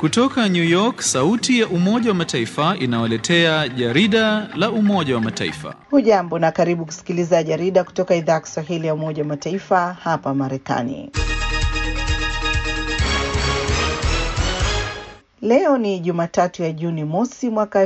Kutoka New York, sauti ya Umoja wa Mataifa inawaletea jarida la Umoja wa Mataifa. Hujambo na karibu kusikiliza jarida kutoka idhaa ya Kiswahili ya Umoja wa Mataifa hapa Marekani. Leo ni Jumatatu ya Juni mosi mwaka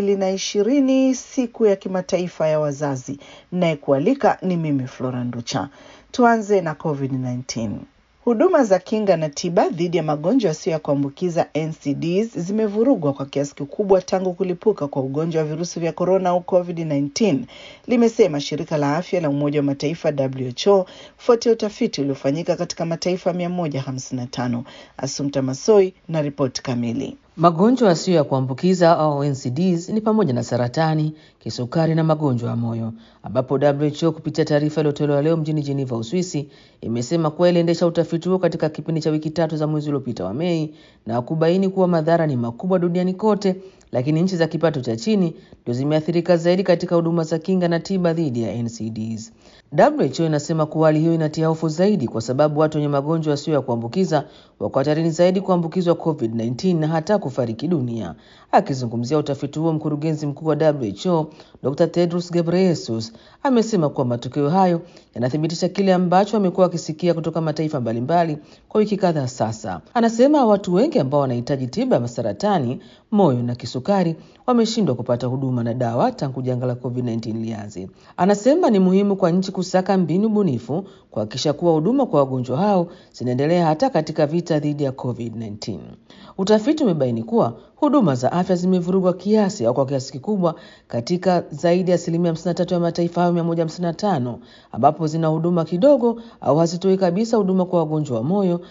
2020, siku ya kimataifa ya wazazi. Ninayekualika ni mimi Flora Nducha. Tuanze na COVID-19. Huduma za kinga na tiba dhidi ya magonjwa yasiyo ya kuambukiza NCDs zimevurugwa kwa kiasi kikubwa tangu kulipuka kwa ugonjwa wa virusi vya corona au COVID-19, limesema shirika la afya la Umoja wa Mataifa WHO kufuatia utafiti uliofanyika katika mataifa 155. Assumpta Massoi na ripoti kamili. Magonjwa yasiyo ya kuambukiza au NCDs ni pamoja na saratani, kisukari na magonjwa ya moyo, ambapo WHO kupitia taarifa iliyotolewa leo mjini Geneva, Uswisi, imesema kuwa iliendesha utafiti huo katika kipindi cha wiki 3 za mwezi uliopita wa Mei na kubaini kuwa madhara ni makubwa duniani kote, lakini nchi za kipato cha chini ndio zimeathirika zaidi katika huduma za kinga na tiba dhidi ya NCDs. WHO inasema kuwa hali hiyo inatia hofu zaidi kwa sababu watu wenye magonjwa yasiyo ya kuambukiza wako hatarini zaidi kuambukizwa COVID-19 na hata kufariki dunia. Akizungumzia utafiti huo, mkurugenzi mkuu wa WHO, Dr. Tedros Ghebreyesus, amesema kuwa matokeo hayo yanathibitisha kile ambacho amekuwa akisikia kutoka mataifa mbalimbali kwa wiki kadhaa sasa. Anasema watu wengi ambao wanahitaji tiba ya saratani, moyo na kisukari wameshindwa kupata huduma na dawa tangu janga la COVID-19 lianze. Anasema ni muhimu kwa nchi kusaka mbinu bunifu kuhakikisha kuwa huduma kwa wagonjwa hao zinaendelea hata katika vita dhidi ya COVID-19. Utafiti umebaini kuwa huduma za afya zimevurugwa kiasi au kwa kiasi kikubwa katika zaidi ya 53% ya mataifa hayo 155, ambapo zina huduma kidogo au hazitoi kabisa huduma kwa wagonjwa wa moyo.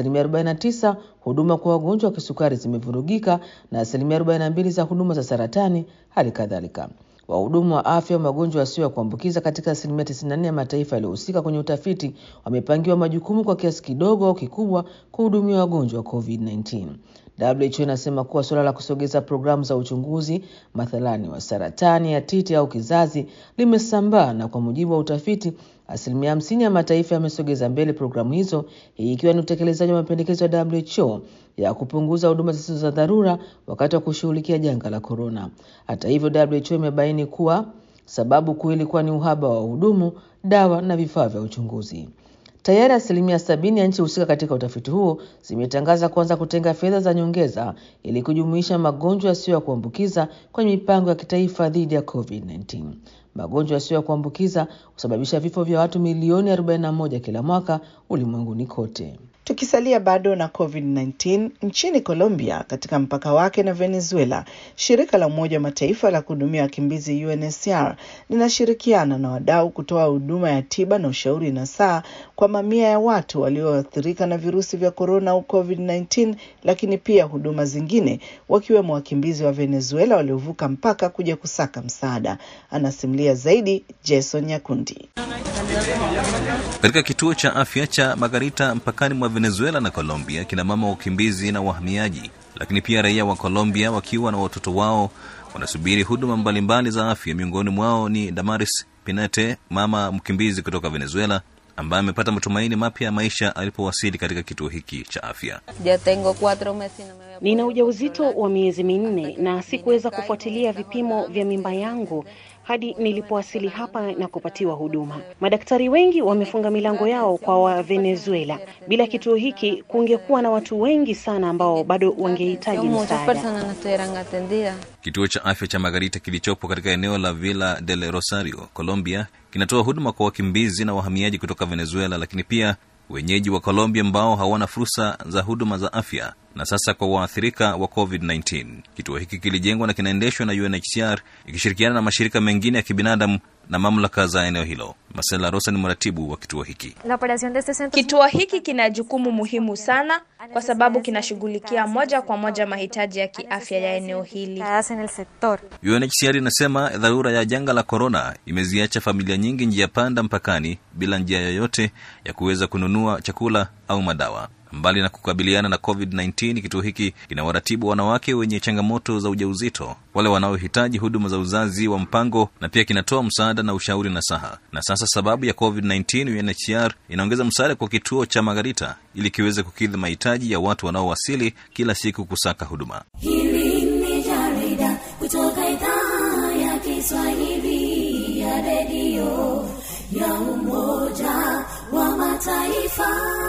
49% huduma kwa wagonjwa wa kisukari zimevurugika na 42% za huduma za saratani hali kadhalika. Wahudumu wa afya wa magonjwa yasiyo ya kuambukiza katika 94% ya mataifa yaliyohusika kwenye utafiti wamepangiwa majukumu kwa kiasi kidogo au kikubwa kuhudumia wagonjwa wa COVID-19. WHO inasema kuwa suala la kusogeza programu za uchunguzi, mathalani wa saratani ya titi au kizazi, limesambaa, na kwa mujibu wa utafiti 50% ya mataifa yamesogeza mbele programu hizo, hii ikiwa ni utekelezaji wa mapendekezo ya WHO ya kupunguza huduma zisizo za dharura wakati wa kushughulikia janga la corona. Hata hivyo, WHO imebaini kuwa sababu kuu ilikuwa ni uhaba wa wahudumu, dawa na vifaa vya uchunguzi. Tayari 70% ya nchi husika katika utafiti huo zimetangaza kuanza kutenga fedha za nyongeza ili kujumuisha magonjwa yasiyo ya kuambukiza kwenye mipango ya kitaifa dhidi ya COVID-19. Magonjwa yasiyo ya kuambukiza husababisha vifo vya watu milioni 41 kila mwaka ulimwenguni kote. Tukisalia bado na COVID-19, nchini Colombia katika mpaka wake na Venezuela, shirika la Umoja wa Mataifa la kuhudumia wakimbizi UNHCR linashirikiana na wadau kutoa huduma ya tiba na ushauri nasaha kwa mamia ya watu walioathirika na virusi vya corona au COVID-19, lakini pia huduma zingine, wakiwemo wakimbizi wa Venezuela waliovuka mpaka kuja kusaka msaada. Anasimulia zaidi Jason Nyakundi. Katika kituo cha afya cha Margarita mpakani mwa Venezuela na Colombia, kina mama wakimbizi na wahamiaji, lakini pia raia wa Colombia wakiwa na watoto wao wanasubiri huduma mbalimbali za afya. Miongoni mwao ni Damaris Pinete, mama mkimbizi kutoka Venezuela ambaye amepata matumaini mapya ya maisha alipowasili katika kituo hiki cha afya. Nina ujauzito wa miezi 4 na sikuweza kufuatilia vipimo vya mimba yangu hadi nilipowasili hapa na kupatiwa huduma. Madaktari wengi wamefunga milango yao kwa wa Venezuela. Bila kituo hiki kungekuwa na watu wengi sana ambao bado wangehitaji msaada. Kituo cha afya cha Margarita kilichopo katika eneo la Villa del Rosario, Colombia, kinatoa huduma kwa wakimbizi na wahamiaji kutoka Venezuela, lakini pia wenyeji wa Colombia ambao hawana fursa za huduma za afya, na sasa kwa waathirika wa COVID-19. Kituo hiki kilijengwa na kinaendeshwa na UNHCR ikishirikiana na mashirika mengine ya kibinadamu na mamlaka za eneo hilo. Marcela Rosa ni mratibu wa kituo hiki. Kituo hiki kina jukumu muhimu sana kwa sababu kinashughulikia moja kwa moja mahitaji ya kiafya ya eneo hili. UNHCR inasema dharura ya janga la corona imeziacha familia nyingi njia panda mpakani bila njia yoyote ya kuweza kununua chakula au madawa. Mbali na kukabiliana na COVID-19, kituo hiki kinawaratibu wanawake wenye changamoto za ujauzito, wale wanaohitaji huduma za uzazi wa mpango, na pia kinatoa msaada na ushauri nasaha. Na sasa sababu ya COVID-19, UNHCR inaongeza msaada kwa kituo cha Margarita ili kiweze kukidhi mahitaji ya watu wanaowasili kila siku kusaka huduma. Hili ni jarida kutoka idhaa ya Kiswahili ya redio ya Umoja wa Mataifa.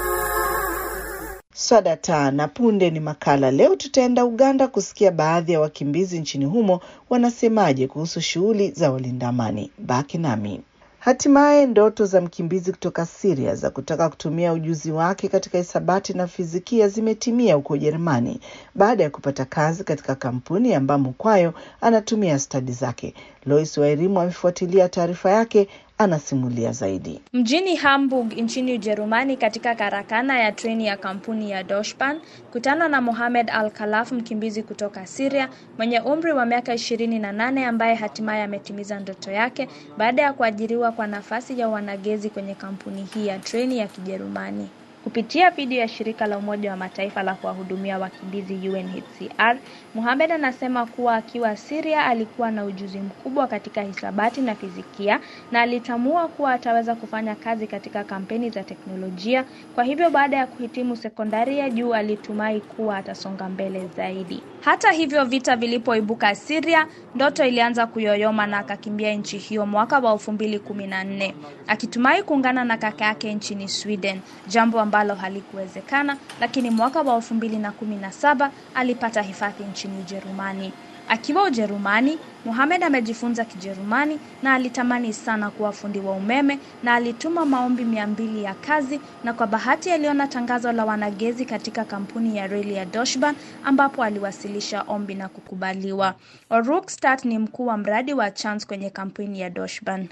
Swadata na punde ni makala. Leo tutaenda Uganda kusikia baadhi ya wakimbizi nchini humo wanasemaje kuhusu shughuli za walinda amani. Baki nami. Hatimaye ndoto za mkimbizi kutoka Syria za kutaka kutumia ujuzi wake katika hisabati na fizikia zimetimia huko Ujerumani baada ya kupata kazi katika kampuni ambamo kwayo anatumia stadi zake. Lois Wairimu amefuatilia taarifa yake, anasimulia zaidi. Mjini Hamburg nchini Ujerumani, katika karakana ya treni ya kampuni ya Deutsche Bahn, kutana na Mohamed Al-Khalaf, mkimbizi kutoka Syria mwenye umri wa miaka 28 ambaye hatimaye ametimiza ndoto yake baada ya kuajiriwa kwa nafasi ya wanagezi kwenye kampuni hii ya treni ya Kijerumani. Kupitia video ya shirika la Umoja wa Mataifa la kuwahudumia wakimbizi UNHCR, Mohamed anasema kuwa akiwa Syria alikuwa na ujuzi mkubwa katika hisabati na fizikia na alitambua kuwa ataweza kufanya kazi katika kampeni za teknolojia. Kwa hivyo baada ya kuhitimu sekondari ya juu alitumai kuwa atasonga mbele zaidi. Hata hivyo, vita vilipoibuka Syria, ndoto ilianza kuyoyoma na akakimbia nchi hiyo mwaka wa 2014 akitumai kuungana na kaka yake nchini Sweden, jambo ambalo halikuwezekana, lakini mwaka wa 2017 alipata hifadhi nchini Ujerumani. Akiwa Ujerumani, Mohamed amejifunza Kijerumani na alitamani sana kuwa fundi wa umeme na alituma maombi 200 ya kazi, na kwa bahati aliona tangazo la wanagezi katika kampuni ya reli ya Deutsche Bahn ambapo aliwasilisha ombi na kukubaliwa. Oruk Start ni mkuu wa mradi wa chance kwenye kampuni ya Deutsche Bahn.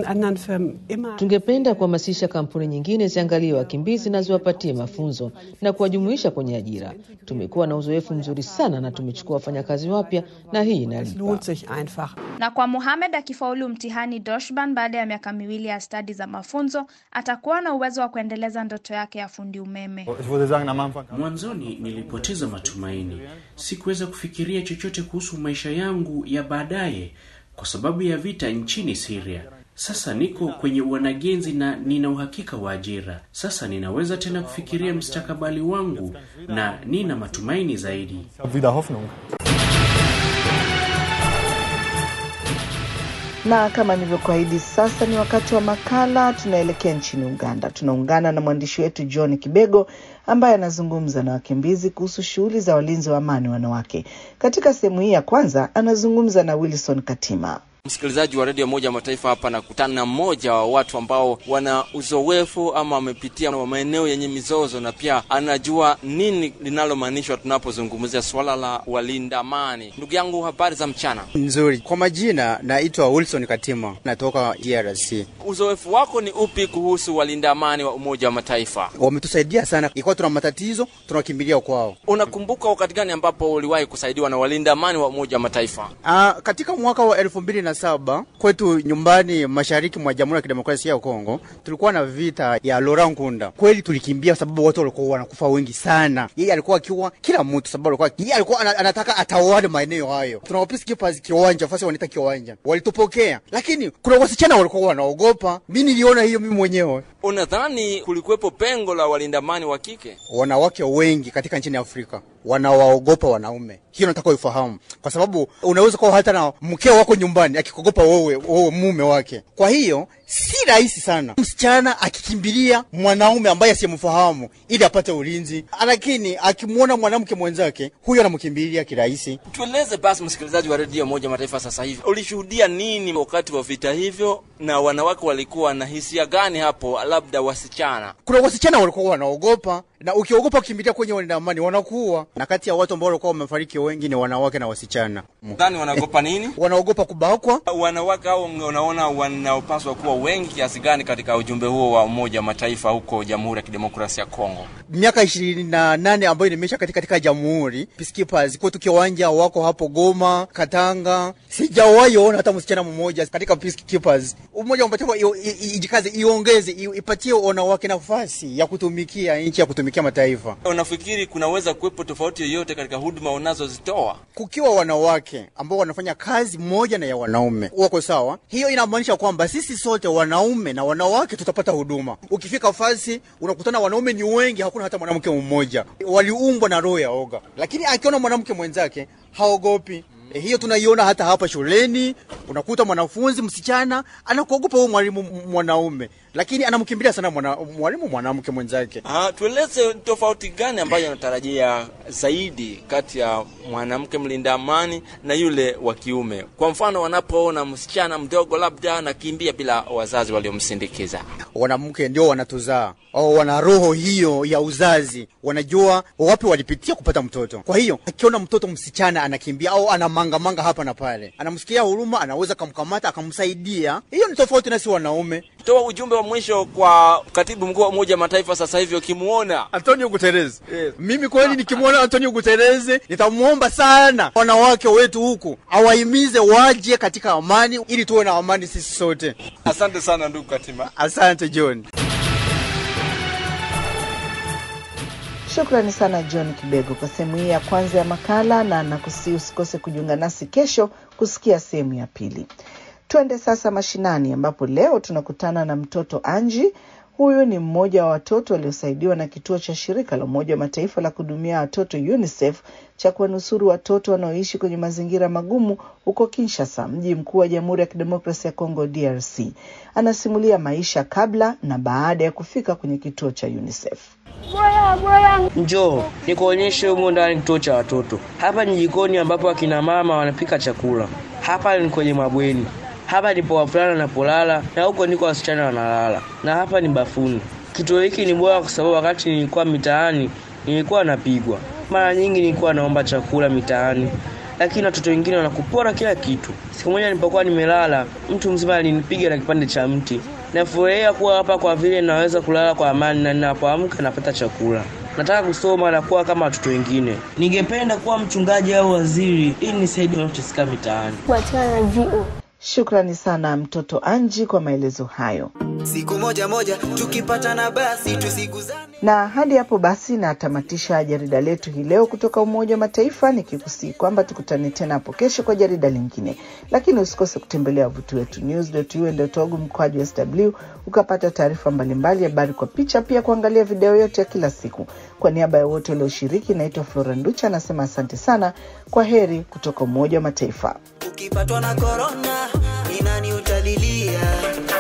Tungependa kuhamasisha kampuni nyingine ziangalie wakimbizi na ziwapatie mafunzo na kuwajumuisha kwenye ajira. Tumekuwa na uzoefu mzuri sana na tumechukua wafanyakazi wapya na hii inalipa. Na kwa Mohamed akifaulu mtihani Deutsche Bahn baada ya miaka 2 ya stadi za mafunzo, atakuwa na uwezo wa kuendeleza ndoto yake ya fundi umeme. Mwanzoni nilipoteza matumaini. Sikuweza kufikiria chochote kuhusu maisha yangu ya baadaye kwa sababu ya vita nchini Syria. Sasa niko kwenye wanagenzi na nina uhakika wa ajira. Sasa ninaweza tena kufikiria mustakabali wangu na nina matumaini zaidi. Na kama nilivyokuahidi, sasa ni wakati wa makala. Tunaelekea nchini Uganda. Tunaungana na mwandishi wetu John Kibego ambaye anazungumza na wakimbizi kuhusu shughuli za walinzi wa amani wanawake. Katika sehemu hii ya kwanza anazungumza na Wilson Katima. Msikilizaji wa Radio Moja Mataifa, hapa nakutana na mmoja wa watu ambao wana uzoefu ama wamepitia maeneo yenye mizozo na pia anajua nini linalomaanishwa tunapozungumzia swala la walinda amani. Ndugu yangu, habari za mchana? Nzuri. Kwa majina naitwa Wilson Katima, natoka DRC. Uzoefu wako ni upi kuhusu walinda amani wa Umoja wa Mataifa? Wametusaidia sana. Ikiwa tuna matatizo, tunakimbilia kwao. Unakumbuka wakati gani ambapo uliwahi kusaidiwa na walinda amani wa Umoja wa Mataifa? Katika mwaka wa 2007 kwetu nyumbani mashariki mwa Jamhuri ya Kidemokrasia ya Kongo tulikuwa na vita ya Laurent Nkunda. Kweli tulikimbia sababu watu walikuwa wanakufa wengi sana. Yeye alikuwa akiwa kila mtu sababu alikuwa anataka atawale maeneo hayo. Tunawapisi kipazi kiwanja, fasi wanaita kiwanja. Walitupokea, lakini kuna wasichana walikuwa wanaogopa. Mimi niliona hiyo mimi mwenyewe. Unadhani kulikuwepo pengo la walinda amani wa kike? Wanawake wengi katika nchini Afrika wanawaogopa wanaume. Hiyo nataka ufahamu. Kwa sababu unaweza kuwa hata na mkeo wako nyumbani akikuogopa wewe mume wake. Kwa hiyo si rahisi sana msichana akikimbilia mwanaume ambaye asiyemfahamu ili apate ulinzi, lakini akimuona mwanamke mwenzake huyo anamkimbilia kirahisi. Tueleze basi msikilizaji wa Radio Moja Mataifa, sasa hivi ulishuhudia nini wakati wa vita hivyo, na wanawake walikuwa na hisia gani hapo, labda wasichana? Kuna wasichana walikuwa wanaogopa, na ukiogopa kukimbilia kwenye walinda amani wanakuwa, na kati ya watu ambao walikuwa wamefariki wengi ni wanawake na wasichana. Ndani wanaogopa nini? Wanaogopa kubakwa. Wanawake hao unaona wanaopaswa kuwa wengi kiasi gani katika ujumbe huo wa Umoja wa Mataifa huko Jamhuri ya Kidemokrasia ya Kongo? Miaka 28 ambayo nimesha katika jamhuri, peacekeepers kwetu kiwanja wako hapo Goma, Katanga. Sijawahi ona hata msichana mmoja katika peacekeepers. Umoja wa Mataifa ijikaze, iongeze, ipatie wanawake nafasi ya kutumikia nchi, ya kutumikia kutumikia mataifa. Unafikiri kunaweza kuwepo tofauti yoyote katika huduma unazozitoa? Kukiwa wanawake ambao wanafanya kazi moja na ya wanaume wako sawa, hiyo inamaanisha kwamba sisi sote wanaume na wanawake tutapata huduma. Ukifika fasi unakutana wanaume ni wengi, hakuna hata mwanamke mmoja. Waliumbwa na roho ya oga, lakini akiona mwanamke mwenzake haogopi. Hiyo tunaiona hata hapa shuleni, unakuta mwanafunzi msichana anakuogopa huyo mwalimu mwanaume, lakini anamkimbilia sana mwalimu mwanamke mwenzake. Tueleze tofauti gani ambayo unatarajia zaidi kati ya mwanamke mlinda amani na yule wa kiume? Kwa mfano, wanapoona msichana mdogo labda anakimbia bila wazazi waliomsindikiza. Wanamke ndio wanatuzaa, au wana roho hiyo ya uzazi, wanajua wapi walipitia kupata mtoto. Kwa hiyo akiona mtoto msichana anakimbia au anamanga hapa na pale, anamsikia huruma, anaweza kumkamata akamsaidia. Hiyo ni tofauti na si wanaume. Toa ujumbe wa mwisho kwa katibu mkuu wa Umoja wa Mataifa sasa hivi ukimuona Antonio Guterres. Mimi kweli nikimuona Antonio Guterres nitamuomba sana wanawake wetu huku awahimize waje katika amani ili tuwe na amani sisi sote. Asante sana ndugu Katima. Asante John. Shukrani sana John Kibego kwa sehemu hii ya kwanza ya makala, na nakusihi usikose kujiunga nasi kesho kusikia sehemu ya pili. Twende sasa mashinani, ambapo leo tunakutana na mtoto Anji. Huyu ni mmoja wa watoto waliosaidiwa na kituo cha shirika la Umoja wa Mataifa la kuhudumia watoto UNICEF cha kuwanusuru watoto wanaoishi kwenye mazingira magumu huko Kinshasa, mji mkuu wa Jamhuri ya Kidemokrasia ya Kongo DRC. Anasimulia maisha kabla na baada ya kufika kwenye kituo cha UNICEF. Njoo nikuonyeshe humo ndani kituo cha watoto. Hapa ni jikoni ambapo akina mama wanapika chakula. Hapa ni kwenye mabweni. Hapa ndipo wavulana wanapolala na huko ndiko wasichana wanalala. Na hapa ni bafuni. Kituo hiki ni bora kwa sababu wakati nilikuwa mitaani nilikuwa napigwa. Mara nyingi nilikuwa naomba chakula mitaani, lakini watoto wengine wanakupora kila kitu. Siku moja nilipokuwa nimelala, mtu mzima alinipiga na kipande cha mti. Nafurahia kuwa hapa kwa vile naweza kulala kwa amani na ninapoamka napata chakula. Nataka kusoma na kuwa kama watoto wengine. Ningependa kuwa mchungaji au waziri ili nisaidie watu sika mitaani. Shukrani sana mtoto Anji kwa maelezo hayo. Siku moja tukipatana basi tusiguzane. Na hadi hapo basi natamatisha jarida letu hii leo kutoka Umoja wa Mataifa, nikikusihi kwamba tukutane tena hapo kesho kwa jarida lingine. Lakini usikose kutembelea wavuti wetu news.un.org/sw ukapata taarifa mbalimbali, habari kwa picha, pia kuangalia video yote ya kila siku. Kwa niaba ya wote walioshiriki, naitwa Flora Nducha, nasema asante sana. Kwa heri kutoka Umoja wa Mataifa. Ukipatwa na corona, ni nani utalilia?